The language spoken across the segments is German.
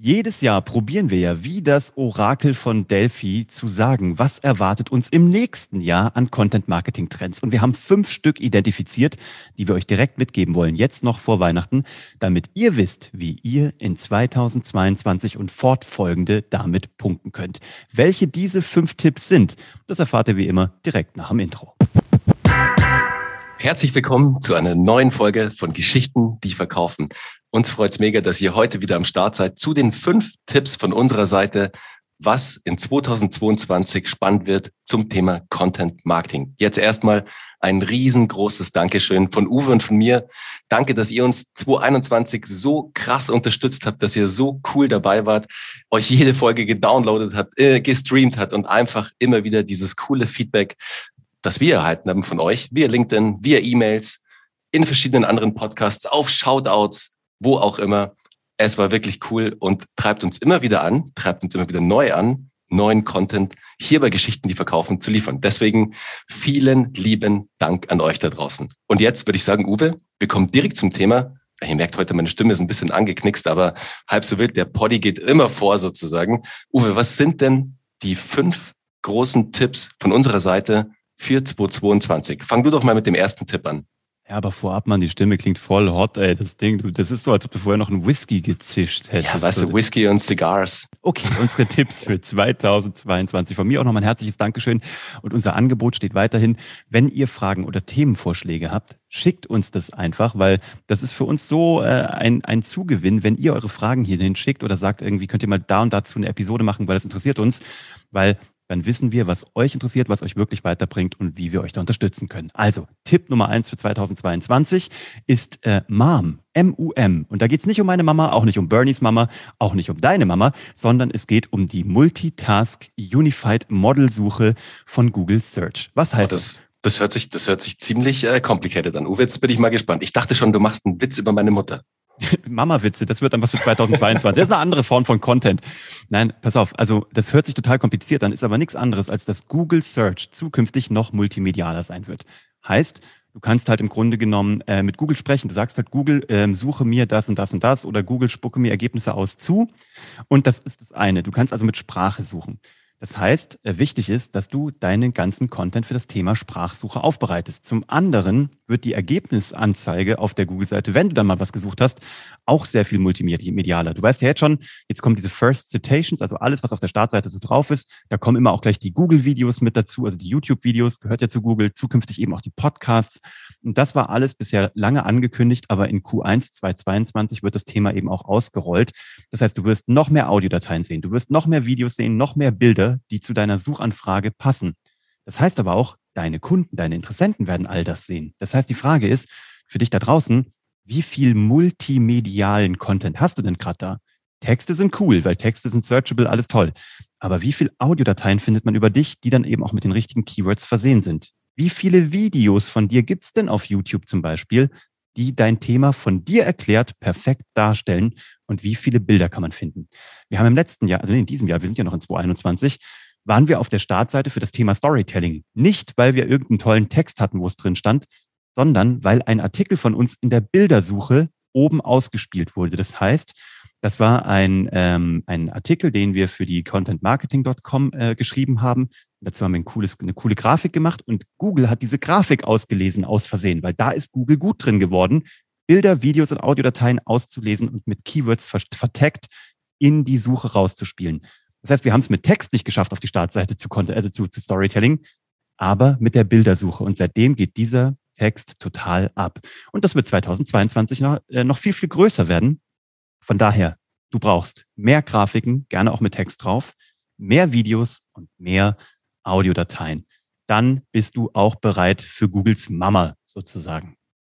Jedes Jahr probieren wir ja wie das Orakel von Delphi zu sagen, was erwartet uns im nächsten Jahr an Content-Marketing-Trends. Und wir haben 5 Stück identifiziert, die wir euch direkt mitgeben wollen, jetzt noch vor Weihnachten, damit ihr wisst, wie ihr in 2022 und fortfolgende damit punkten könnt. Welche diese 5 Tipps sind, das erfahrt ihr wie immer direkt nach dem Intro. Herzlich willkommen zu einer neuen Folge von Geschichten, die verkaufen. Uns freut es mega, dass ihr heute wieder am Start seid zu den 5 Tipps von unserer Seite, was in 2022 spannend wird zum Thema Content Marketing. Jetzt erstmal ein riesengroßes Dankeschön von Uwe und von mir. Danke, dass ihr uns 2021 so krass unterstützt habt, dass ihr so cool dabei wart, euch jede Folge gedownloadet habt, gestreamt habt und einfach immer wieder dieses coole Feedback, das wir erhalten haben von euch, via LinkedIn, via E-Mails, in verschiedenen anderen Podcasts, auf Shoutouts, wo auch immer. Es war wirklich cool und treibt uns immer wieder an, treibt uns immer wieder neu an, neuen Content hier bei Geschichten, die verkaufen, zu liefern. Deswegen vielen lieben Dank an euch da draußen. Und jetzt würde ich sagen, Uwe, wir kommen direkt zum Thema. Ihr merkt heute, meine Stimme ist ein bisschen angeknickst, aber halb so wild, der Poddy geht immer vor sozusagen. Uwe, was sind denn die 5 großen Tipps von unserer Seite für 2022? Fang du doch mal mit dem ersten Tipp an. Ja, aber vorab, Mann, die Stimme klingt voll hot, ey, das Ding. Das ist so, als ob du vorher noch einen Whisky gezischt hättest. Ja, weißt du, Whisky und Cigars. Okay, unsere Tipps für 2022. Von mir auch nochmal ein herzliches Dankeschön. Und unser Angebot steht weiterhin. Wenn ihr Fragen oder Themenvorschläge habt, schickt uns das einfach, weil das ist für uns so ein Zugewinn, wenn ihr eure Fragen hierhin schickt oder sagt, irgendwie könnt ihr mal da und dazu eine Episode machen, weil das interessiert uns, weil dann wissen wir, was euch interessiert, was euch wirklich weiterbringt und wie wir euch da unterstützen können. Also, Tipp Nummer 1 für 2022 ist MUM, M-U-M. Und da geht es nicht um meine Mama, auch nicht um Bernies Mama, auch nicht um deine Mama, sondern es geht um die Multitask Unified Model Suche von Google Search. Was heißt das? Das hört sich ziemlich complicated an. Uwe, jetzt bin ich mal gespannt. Ich dachte schon, du machst einen Witz über meine Mutter. Mama-Witze, das wird dann was für 2022. Das ist eine andere Form von Content. Nein, pass auf, also das hört sich total kompliziert an, ist aber nichts anderes, als dass Google Search zukünftig noch multimedialer sein wird. Heißt, du kannst halt im Grunde genommen mit Google sprechen. Du sagst halt, Google, suche mir das und das und das oder Google, spucke mir Ergebnisse aus zu. Und das ist das eine. Du kannst also mit Sprache suchen. Das heißt, wichtig ist, dass du deinen ganzen Content für das Thema Sprachsuche aufbereitest. Zum anderen wird die Ergebnisanzeige auf der Google-Seite, wenn du dann mal was gesucht hast, auch sehr viel multimedialer. Du weißt ja jetzt schon, jetzt kommen diese First Citations, also alles, was auf der Startseite so drauf ist. Da kommen immer auch gleich die Google-Videos mit dazu, also die YouTube-Videos, gehört ja zu Google, zukünftig eben auch die Podcasts. Und das war alles bisher lange angekündigt, aber in Q1 2022 wird das Thema eben auch ausgerollt. Das heißt, du wirst noch mehr Audiodateien sehen, du wirst noch mehr Videos sehen, noch mehr Bilder, die zu deiner Suchanfrage passen. Das heißt aber auch, deine Kunden, deine Interessenten werden all das sehen. Das heißt, die Frage ist für dich da draußen, wie viel multimedialen Content hast du denn gerade da? Texte sind cool, weil Texte sind searchable, alles toll. Aber wie viel Audiodateien findet man über dich, die dann eben auch mit den richtigen Keywords versehen sind? Wie viele Videos von dir gibt es denn auf YouTube zum Beispiel, die dein Thema von dir erklärt perfekt darstellen? Und wie viele Bilder kann man finden? Wir haben im letzten Jahr, also in diesem Jahr, wir sind ja noch in 2021, waren wir auf der Startseite für das Thema Storytelling. Nicht, weil wir irgendeinen tollen Text hatten, wo es drin stand, sondern weil ein Artikel von uns in der Bildersuche oben ausgespielt wurde. Das heißt, das war ein Artikel, den wir für die contentmarketing.com geschrieben haben. Dazu haben wir eine coole Grafik gemacht und Google hat diese Grafik ausgelesen aus Versehen, weil da ist Google gut drin geworden, Bilder, Videos und Audiodateien auszulesen und mit Keywords vertaggt in die Suche rauszuspielen. Das heißt, wir haben es mit Text nicht geschafft auf die Startseite zu Storytelling, aber mit der Bildersuche. Und seitdem geht dieser Text total ab. Und das wird 2022 noch viel, viel größer werden. Von daher, du brauchst mehr Grafiken, gerne auch mit Text drauf, mehr Videos und mehr Audiodateien. Dann bist du auch bereit für Googles Mama sozusagen.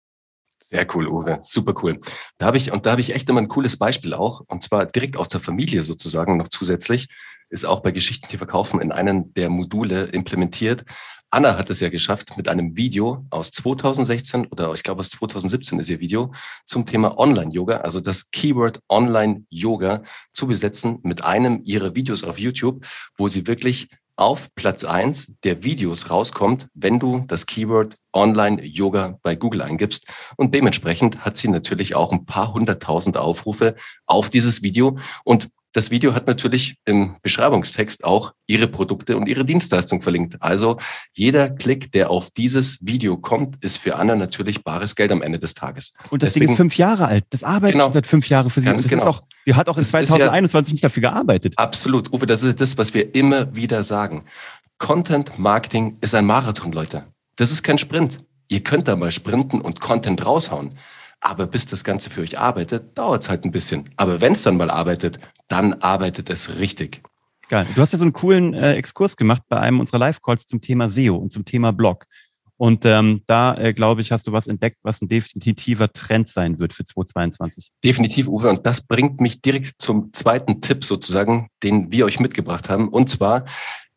Sehr cool, Uwe. Super cool. Da habe ich echt immer ein cooles Beispiel auch. Und zwar direkt aus der Familie sozusagen noch zusätzlich. Ist auch bei Geschichten, die verkaufen, in einem der Module implementiert. Anna hat es ja geschafft, mit einem Video aus 2016 oder ich glaube aus 2017 ist ihr Video zum Thema Online-Yoga, also das Keyword Online-Yoga zu besetzen mit einem ihrer Videos auf YouTube, wo sie wirklich auf Platz 1 der Videos rauskommt, wenn du das Keyword Online-Yoga bei Google eingibst. Und dementsprechend hat sie natürlich auch ein paar 100.000 Aufrufe auf dieses Video. Und das Video hat natürlich im Beschreibungstext auch ihre Produkte und ihre Dienstleistung verlinkt. Also jeder Klick, der auf dieses Video kommt, ist für Anna natürlich bares Geld am Ende des Tages. Und das Ding ist 5 Jahre alt. Das arbeitet schon seit 5 Jahren für sie. Ganz genau. Sie hat auch in 2021 nicht dafür gearbeitet. Absolut. Uwe, das ist das, was wir immer wieder sagen. Content Marketing ist ein Marathon, Leute. Das ist kein Sprint. Ihr könnt da mal sprinten und Content raushauen. Aber bis das Ganze für euch arbeitet, dauert es halt ein bisschen. Aber wenn es dann mal arbeitet, dann arbeitet es richtig. Geil. Du hast ja so einen coolen Exkurs gemacht bei einem unserer Live-Calls zum Thema SEO und zum Thema Blog. Und glaube ich, hast du was entdeckt, was ein definitiver Trend sein wird für 2022. Definitiv, Uwe. Und das bringt mich direkt zum zweiten Tipp sozusagen, den wir euch mitgebracht haben. Und zwar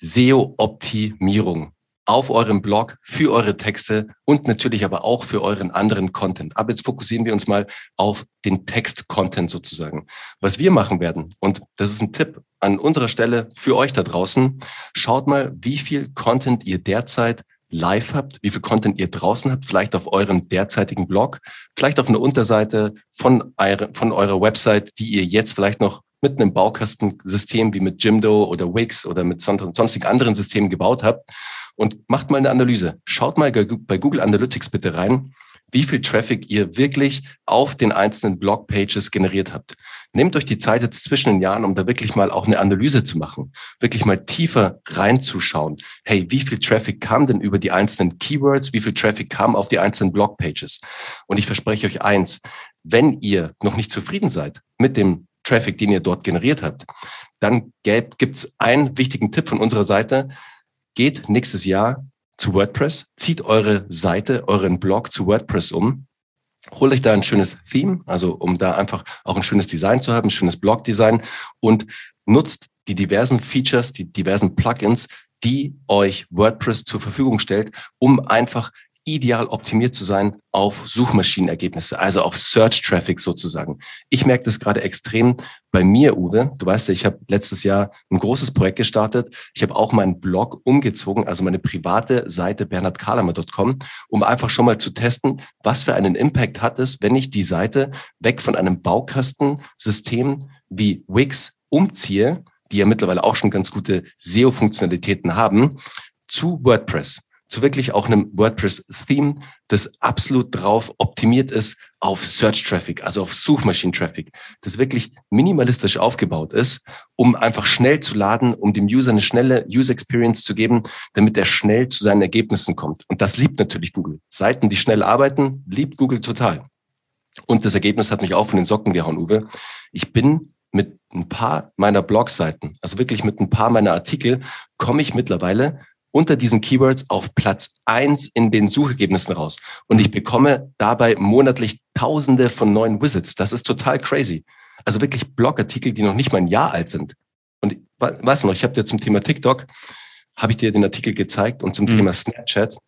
SEO-Optimierung. Auf eurem Blog, für eure Texte und natürlich aber auch für euren anderen Content. Aber jetzt fokussieren wir uns mal auf den Text-Content sozusagen. Was wir machen werden, und das ist ein Tipp an unserer Stelle für euch da draußen, schaut mal, wie viel Content ihr derzeit live habt, wie viel Content ihr draußen habt, vielleicht auf eurem derzeitigen Blog, vielleicht auf einer Unterseite von eurer Website, die ihr jetzt vielleicht noch mit einem Baukastensystem wie mit Jimdo oder Wix oder mit sonstigen anderen Systemen gebaut habt. Und macht mal eine Analyse. Schaut mal bei Google Analytics bitte rein, wie viel Traffic ihr wirklich auf den einzelnen Blogpages generiert habt. Nehmt euch die Zeit jetzt zwischen den Jahren, um da wirklich mal auch eine Analyse zu machen, wirklich mal tiefer reinzuschauen. Hey, wie viel Traffic kam denn über die einzelnen Keywords? Wie viel Traffic kam auf die einzelnen Blogpages? Und ich verspreche euch eins, wenn ihr noch nicht zufrieden seid mit dem Traffic, den ihr dort generiert habt, dann gibt's einen wichtigen Tipp von unserer Seite. Geht nächstes Jahr zu WordPress, zieht eure Seite, euren Blog zu WordPress um, holt euch da ein schönes Theme, also um da einfach auch ein schönes Design zu haben, ein schönes Blog-Design und nutzt die diversen Features, die diversen Plugins, die euch WordPress zur Verfügung stellt, um einfach ideal optimiert zu sein auf Suchmaschinenergebnisse, also auf Search Traffic sozusagen. Ich merke das gerade extrem bei mir, Uwe. Du weißt ja, ich habe letztes Jahr ein großes Projekt gestartet. Ich habe auch meinen Blog umgezogen, also meine private Seite bernhardkalamer.com, um einfach schon mal zu testen, was für einen Impact hat es, wenn ich die Seite weg von einem Baukastensystem wie Wix umziehe, die ja mittlerweile auch schon ganz gute SEO-Funktionalitäten haben, zu WordPress. Zu wirklich auch einem WordPress-Theme, das absolut drauf optimiert ist auf Search-Traffic, also auf Suchmaschinen-Traffic, das wirklich minimalistisch aufgebaut ist, um einfach schnell zu laden, um dem User eine schnelle User-Experience zu geben, damit er schnell zu seinen Ergebnissen kommt. Und das liebt natürlich Google. Seiten, die schnell arbeiten, liebt Google total. Und das Ergebnis hat mich auch von den Socken gehauen, Uwe. Ich bin mit ein paar meiner Blogseiten, also wirklich mit ein paar meiner Artikel, komme ich mittlerweile unter diesen Keywords auf Platz 1 in den Suchergebnissen raus. Und ich bekomme dabei monatlich Tausende von neuen Visits. Das ist total crazy. Also wirklich Blogartikel, die noch nicht mal ein Jahr alt sind. Und weißt du noch, ich habe dir zum Thema TikTok, habe ich dir den Artikel gezeigt und zum Thema Snapchat.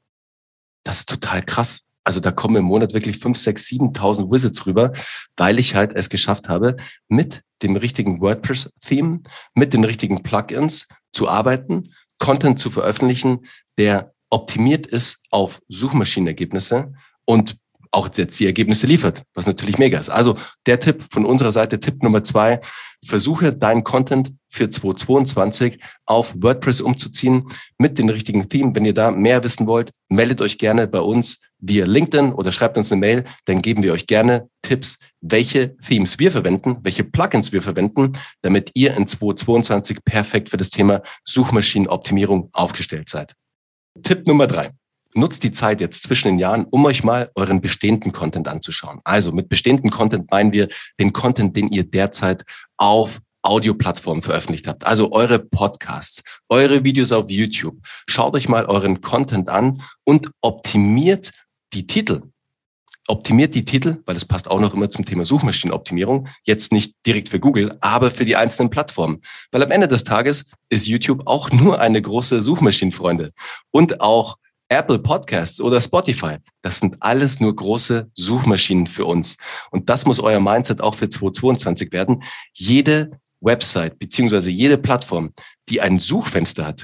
Das ist total krass. Also da kommen im Monat wirklich 5.000, 6.000, 7.000 Visits rüber, weil ich halt es geschafft habe, mit dem richtigen WordPress-Theme, mit den richtigen Plugins zu arbeiten, Content zu veröffentlichen, der optimiert ist auf Suchmaschinenergebnisse und auch jetzt die Ergebnisse liefert, was natürlich mega ist. Also der Tipp von unserer Seite, Tipp Nummer 2, versuche deinen Content für 2022 auf WordPress umzuziehen mit den richtigen Themen. Wenn ihr da mehr wissen wollt, meldet euch gerne bei uns via LinkedIn oder schreibt uns eine Mail, dann geben wir euch gerne Tipps, welche Themes wir verwenden, welche Plugins wir verwenden, damit ihr in 2022 perfekt für das Thema Suchmaschinenoptimierung aufgestellt seid. Tipp Nummer 3. Nutzt die Zeit jetzt zwischen den Jahren, um euch mal euren bestehenden Content anzuschauen. Also mit bestehenden Content meinen wir den Content, den ihr derzeit auf Audioplattformen veröffentlicht habt. Also eure Podcasts, eure Videos auf YouTube. Schaut euch mal euren Content an und optimiert die Titel. Optimiert die Titel, weil es passt auch noch immer zum Thema Suchmaschinenoptimierung. Jetzt nicht direkt für Google, aber für die einzelnen Plattformen. Weil am Ende des Tages ist YouTube auch nur eine große Suchmaschinenfreunde. Und auch Apple Podcasts oder Spotify, das sind alles nur große Suchmaschinen für uns. Und das muss euer Mindset auch für 2022 werden. Jede Website beziehungsweise jede Plattform, die ein Suchfenster hat,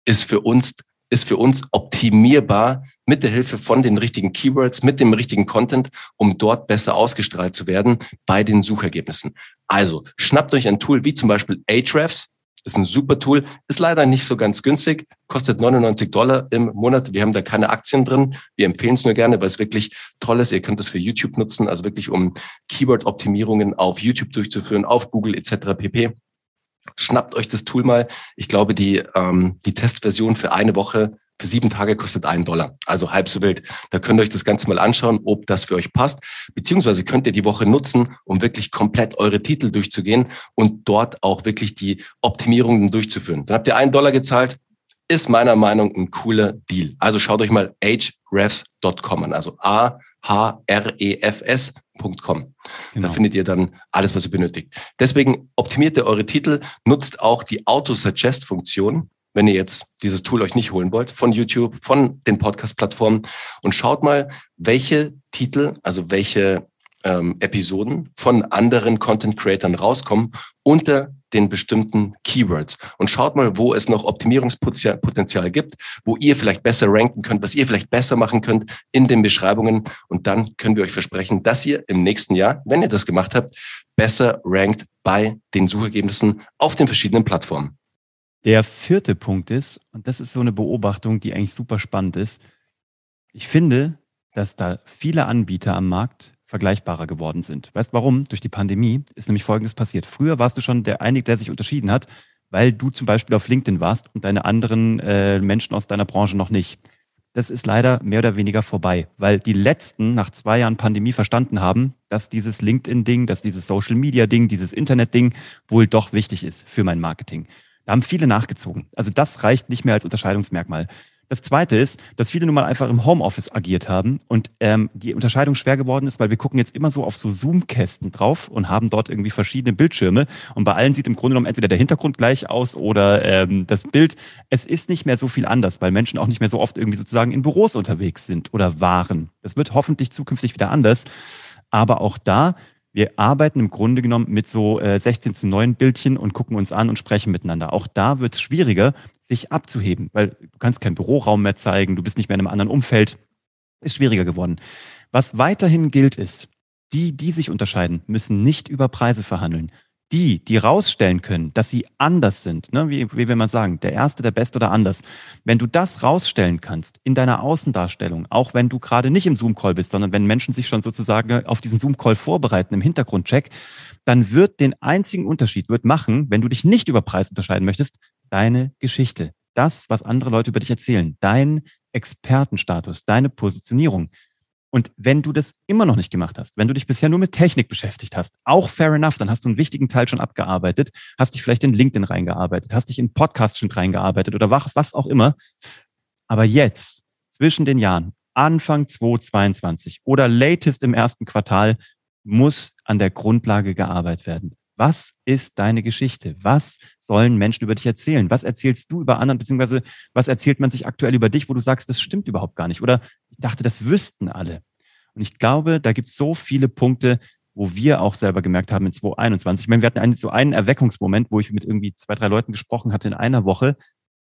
ist für uns optimierbar mit der Hilfe von den richtigen Keywords, mit dem richtigen Content, um dort besser ausgestrahlt zu werden bei den Suchergebnissen. Also schnappt euch ein Tool wie zum Beispiel Ahrefs. Das ist ein super Tool, ist leider nicht so ganz günstig, kostet $99 im Monat. Wir haben da keine Aktien drin. Wir empfehlen es nur gerne, weil es wirklich toll ist. Ihr könnt es für YouTube nutzen, also wirklich um Keyword-Optimierungen auf YouTube durchzuführen, auf Google etc. pp. Schnappt euch das Tool mal. Ich glaube, die Testversion für eine Woche, für 7 Tage kostet $1. Also halb so wild. Da könnt ihr euch das Ganze mal anschauen, ob das für euch passt. Beziehungsweise könnt ihr die Woche nutzen, um wirklich komplett eure Titel durchzugehen und dort auch wirklich die Optimierungen durchzuführen. Dann habt ihr $1 gezahlt. Ist meiner Meinung nach ein cooler Deal. Also schaut euch mal ahrefs.com an. Also ahrefs.com. Genau. Da findet ihr dann alles, was ihr benötigt. Deswegen optimiert ihr eure Titel, nutzt auch die Auto-Suggest-Funktion, wenn ihr jetzt dieses Tool euch nicht holen wollt, von YouTube, von den Podcast-Plattformen und schaut mal, welche Titel, also welche Episoden von anderen Content-Creatern rauskommen unter den bestimmten Keywords. Und schaut mal, wo es noch Optimierungspotenzial gibt, wo ihr vielleicht besser ranken könnt, was ihr vielleicht besser machen könnt in den Beschreibungen. Und dann können wir euch versprechen, dass ihr im nächsten Jahr, wenn ihr das gemacht habt, besser rankt bei den Suchergebnissen auf den verschiedenen Plattformen. Der 4. Punkt ist, und das ist so eine Beobachtung, die eigentlich super spannend ist, ich finde, dass da viele Anbieter am Markt vergleichbarer geworden sind. Weißt du warum? Durch die Pandemie ist nämlich Folgendes passiert. Früher warst du schon der sich unterschieden hat, weil du zum Beispiel auf LinkedIn warst und deine anderen Menschen aus deiner Branche noch nicht. Das ist leider mehr oder weniger vorbei, weil die Letzten nach 2 Jahren Pandemie verstanden haben, dass dieses LinkedIn-Ding, dass dieses Social-Media-Ding, dieses Internet-Ding wohl doch wichtig ist für mein Marketing. Da haben viele nachgezogen. Also das reicht nicht mehr als Unterscheidungsmerkmal. Das Zweite ist, dass viele nun mal einfach im Homeoffice agiert haben und die Unterscheidung schwer geworden ist, weil wir gucken jetzt immer so auf so Zoom-Kästen drauf und haben dort irgendwie verschiedene Bildschirme und bei allen sieht im Grunde genommen entweder der Hintergrund gleich aus oder das Bild. Es ist nicht mehr so viel anders, weil Menschen auch nicht mehr so oft irgendwie sozusagen in Büros unterwegs sind oder waren. Das wird hoffentlich zukünftig wieder anders, aber auch da, wir arbeiten im Grunde genommen mit so 16:9 Bildchen und gucken uns an und sprechen miteinander. Auch da wird es schwieriger, sich abzuheben, weil du kannst keinen Büroraum mehr zeigen, du bist nicht mehr in einem anderen Umfeld. Ist schwieriger geworden. Was weiterhin gilt ist, die sich unterscheiden, müssen nicht über Preise verhandeln. Die rausstellen können, dass sie anders sind, ne? Wie will man sagen, der Erste, der Beste oder anders. Wenn du das rausstellen kannst in deiner Außendarstellung, auch wenn du gerade nicht im Zoom-Call bist, sondern wenn Menschen sich schon sozusagen auf diesen Zoom-Call vorbereiten im Hintergrundcheck, dann wird den einzigen Unterschied machen, wenn du dich nicht über Preis unterscheiden möchtest, deine Geschichte. Das, was andere Leute über dich erzählen, dein Expertenstatus, deine Positionierung. Und wenn du das immer noch nicht gemacht hast, wenn du dich bisher nur mit Technik beschäftigt hast, auch fair enough, dann hast du einen wichtigen Teil schon abgearbeitet, hast dich vielleicht in LinkedIn reingearbeitet, hast dich in Podcast schon reingearbeitet oder was auch immer. Aber jetzt, zwischen den Jahren, Anfang 2022 oder latest im 1. Quartal, muss an der Grundlage gearbeitet werden. Was ist deine Geschichte? Was sollen Menschen über dich erzählen? Was erzählst du über anderen, beziehungsweise was erzählt man sich aktuell über dich, wo du sagst, das stimmt überhaupt gar nicht? Oder ich dachte, das wüssten alle. Und ich glaube, da gibt es so viele Punkte, wo wir auch selber gemerkt haben in 2021. Ich meine, wir hatten so einen Erweckungsmoment, wo ich mit irgendwie 2, 3 Leuten gesprochen hatte in einer Woche,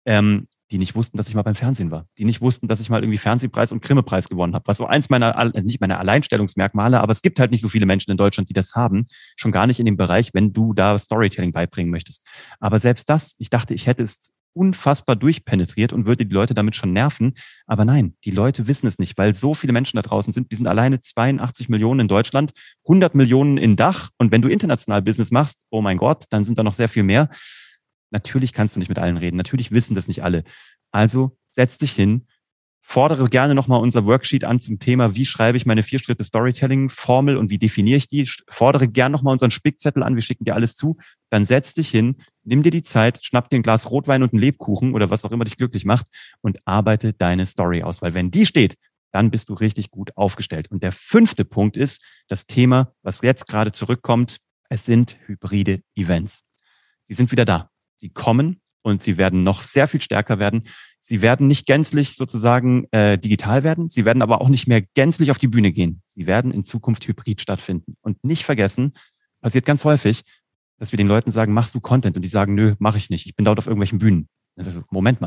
die nicht wussten, dass ich mal beim Fernsehen war. Die nicht wussten, dass ich mal irgendwie Fernsehpreis und Grimme-Preis gewonnen habe. Was so eins meiner, nicht meine Alleinstellungsmerkmale, aber es gibt halt nicht so viele Menschen in Deutschland, die das haben. Schon gar nicht in dem Bereich, wenn du da Storytelling beibringen möchtest. Aber selbst das, ich dachte, ich hätte es unfassbar durchpenetriert und würde die Leute damit schon nerven. Aber nein, die Leute wissen es nicht, weil so viele Menschen da draußen sind. Die sind alleine 82 Millionen in Deutschland, 100 Millionen in Dach. Und wenn du international Business machst, oh mein Gott, dann sind da noch sehr viel mehr. Natürlich kannst du nicht mit allen reden. Natürlich wissen das nicht alle. Also setz dich hin, fordere gerne nochmal unser Worksheet an zum Thema, wie schreibe ich meine 4-Schritte-Storytelling-Formel und wie definiere ich die. Fordere gerne nochmal unseren Spickzettel an, wir schicken dir alles zu. Dann setz dich hin, nimm dir die Zeit, schnapp dir ein Glas Rotwein und einen Lebkuchen oder was auch immer dich glücklich macht und arbeite deine Story aus. Weil wenn die steht, dann bist du richtig gut aufgestellt. Und der 5. Punkt ist das Thema, was jetzt gerade zurückkommt. Es sind hybride Events. Sie sind wieder da. Sie kommen und sie werden noch sehr viel stärker werden. Sie werden nicht gänzlich sozusagen digital werden. Sie werden aber auch nicht mehr gänzlich auf die Bühne gehen. Sie werden in Zukunft hybrid stattfinden. Und nicht vergessen, passiert ganz häufig, dass wir den Leuten sagen, machst du Content? Und die sagen, nö, mache ich nicht. Ich bin dort auf irgendwelchen Bühnen. Also, Moment mal.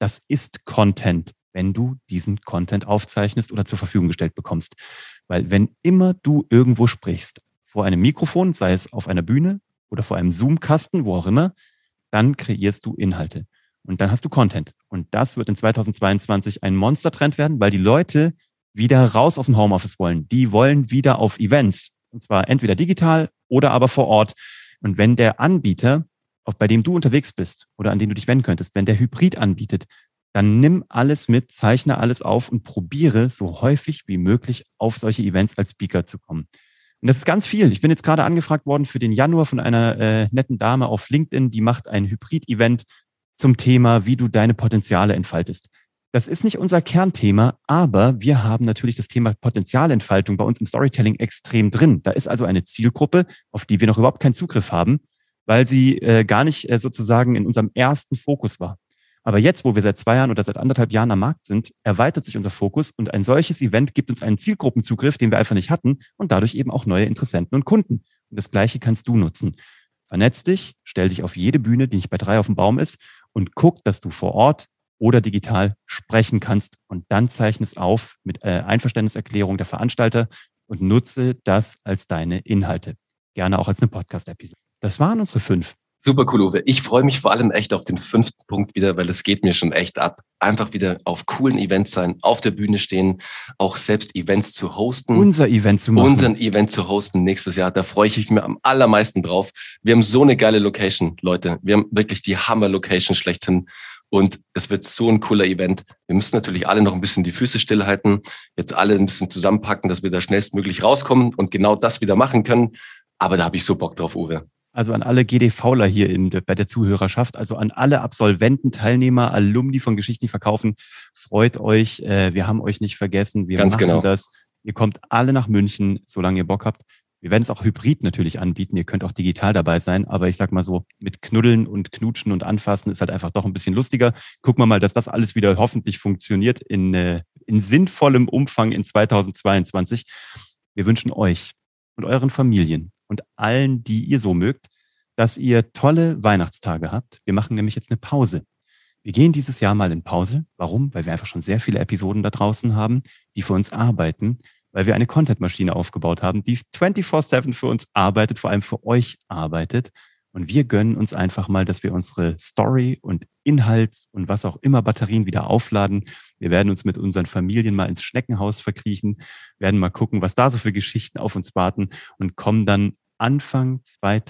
Das ist Content, wenn du diesen Content aufzeichnest oder zur Verfügung gestellt bekommst. Weil wenn immer du irgendwo sprichst, vor einem Mikrofon, sei es auf einer Bühne oder vor einem Zoom-Kasten, wo auch immer, dann kreierst du Inhalte. Und dann hast du Content. Und das wird in 2022 ein Monstertrend werden, weil die Leute wieder raus aus dem Homeoffice wollen. Die wollen wieder auf Events. Und zwar entweder digital oder aber vor Ort. Und wenn der Anbieter, bei dem du unterwegs bist oder an den du dich wenden könntest, wenn der Hybrid anbietet, dann nimm alles mit, zeichne alles auf und probiere so häufig wie möglich auf solche Events als Speaker zu kommen. Und das ist ganz viel. Ich bin jetzt gerade angefragt worden für den Januar von einer netten Dame auf LinkedIn, die macht ein Hybrid-Event zum Thema, wie du deine Potenziale entfaltest. Das ist nicht unser Kernthema, aber wir haben natürlich das Thema Potenzialentfaltung bei uns im Storytelling extrem drin. Da ist also eine Zielgruppe, auf die wir noch überhaupt keinen Zugriff haben, weil sie gar nicht sozusagen in unserem ersten Fokus war. Aber jetzt, wo wir seit 2 Jahren oder seit 1,5 Jahren am Markt sind, erweitert sich unser Fokus und ein solches Event gibt uns einen Zielgruppenzugriff, den wir einfach nicht hatten und dadurch eben auch neue Interessenten und Kunden. Und das Gleiche kannst du nutzen. Vernetz dich, stell dich auf jede Bühne, die nicht bei 3 auf dem Baum ist und guck, dass du vor Ort oder digital sprechen kannst und dann zeichne es auf mit Einverständniserklärung der Veranstalter und nutze das als deine Inhalte. Gerne auch als eine Podcast-Episode. Das waren unsere 5. Super cool, Uwe. Ich freue mich vor allem echt auf den 5. Punkt wieder, weil es geht mir schon echt ab. Einfach wieder auf coolen Events sein, auf der Bühne stehen, auch selbst Events zu hosten. Unser Event zu machen. Unseren Event zu hosten nächstes Jahr. Da freue ich mich am allermeisten drauf. Wir haben so eine geile Location, Leute. Wir haben wirklich die Hammer-Location schlechthin. Und es wird so ein cooler Event. Wir müssen natürlich alle noch ein bisschen die Füße stillhalten, jetzt alle ein bisschen zusammenpacken, dass wir da schnellstmöglich rauskommen und genau das wieder machen können. Aber da habe ich so Bock drauf, Uwe. Also an alle GDVler hier bei der Zuhörerschaft, also an alle Absolventen, Teilnehmer, Alumni von Geschichten, die verkaufen, freut euch. Wir haben euch nicht vergessen. Wir Ganz machen genau. das. Ihr kommt alle nach München, solange ihr Bock habt. Wir werden es auch hybrid natürlich anbieten. Ihr könnt auch digital dabei sein. Aber ich sag mal so, mit Knuddeln und Knutschen und Anfassen ist halt einfach doch ein bisschen lustiger. Gucken wir mal, dass das alles wieder hoffentlich funktioniert in sinnvollem Umfang in 2022. Wir wünschen euch und euren Familien und allen, die ihr so mögt, dass ihr tolle Weihnachtstage habt. Wir machen nämlich jetzt eine Pause. Wir gehen dieses Jahr mal in Pause. Warum? Weil wir einfach schon sehr viele Episoden da draußen haben, die für uns arbeiten, weil wir eine Content-Maschine aufgebaut haben, die 24/7 für uns arbeitet, vor allem für euch arbeitet. Und wir gönnen uns einfach mal, dass wir unsere Story und Inhalt und was auch immer Batterien wieder aufladen. Wir werden uns mit unseren Familien mal ins Schneckenhaus verkriechen, werden mal gucken, was da so für Geschichten auf uns warten und kommen dann Anfang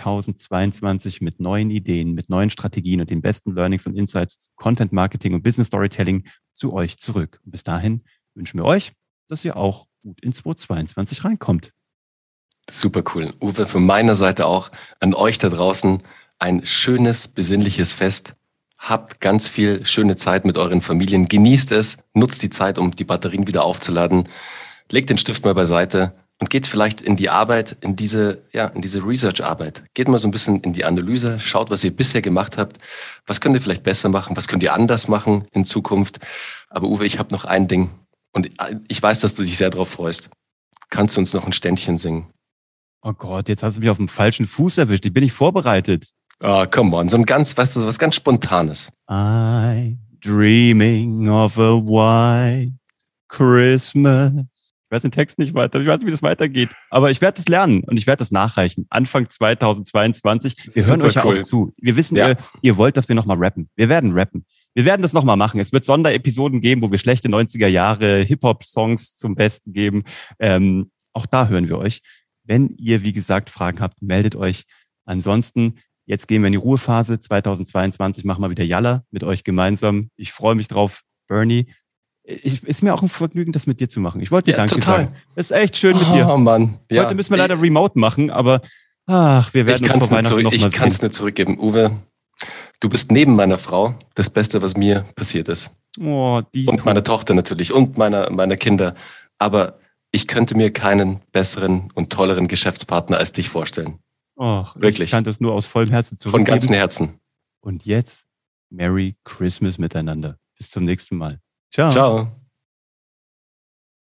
2022 mit neuen Ideen, mit neuen Strategien und den besten Learnings und Insights zu Content Marketing und Business Storytelling zu euch zurück. Und bis dahin wünschen wir euch, dass ihr auch gut in 2022 reinkommt. Super cool. Uwe, von meiner Seite auch an euch da draußen ein schönes, besinnliches Fest. Habt ganz viel schöne Zeit mit euren Familien. Genießt es, nutzt die Zeit, um die Batterien wieder aufzuladen. Legt den Stift mal beiseite und geht vielleicht in die Arbeit, in diese Research-Arbeit. Geht mal so ein bisschen in die Analyse, schaut, was ihr bisher gemacht habt. Was könnt ihr vielleicht besser machen? Was könnt ihr anders machen in Zukunft? Aber Uwe, ich habe noch ein Ding und ich weiß, dass du dich sehr drauf freust. Kannst du uns noch ein Ständchen singen? Oh Gott, jetzt hast du mich auf dem falschen Fuß erwischt. Ich bin nicht vorbereitet. Oh, come on, so ein ganz, weißt du, so was ganz Spontanes. I'm dreaming of a white Christmas. Ich weiß den Text nicht weiter. Ich weiß nicht, wie das weitergeht. Aber ich werde das lernen und ich werde das nachreichen. Anfang 2022. Wir hören euch ja auch zu. Wir wissen, ihr wollt, dass wir nochmal rappen. Wir werden rappen. Wir werden das nochmal machen. Es wird Sonderepisoden geben, wo wir schlechte 90er Jahre Hip-Hop-Songs zum Besten geben. Auch da hören wir euch. Wenn ihr, wie gesagt, Fragen habt, meldet euch. Ansonsten, jetzt gehen wir in die Ruhephase. 2022 machen wir wieder Jalla mit euch gemeinsam. Ich freue mich drauf, Bernie. Ist mir auch ein Vergnügen, das mit dir zu machen. Ich wollte dir Danke sagen. Es ist echt schön mit dir. Oh Mann. Ja. Heute müssen wir leider remote machen, aber wir werden uns vor Weihnachten noch mal sehen. Ich kann es nicht zurückgeben. Uwe, du bist neben meiner Frau das Beste, was mir passiert ist. Oh, und meiner Tochter natürlich und meiner Kinder. Aber ich könnte mir keinen besseren und tolleren Geschäftspartner als dich vorstellen. Wirklich. Ich kann das nur aus vollem Herzen zurückgeben. Von ganzem Herzen. Und jetzt Merry Christmas miteinander. Bis zum nächsten Mal. Ciao. Ciao.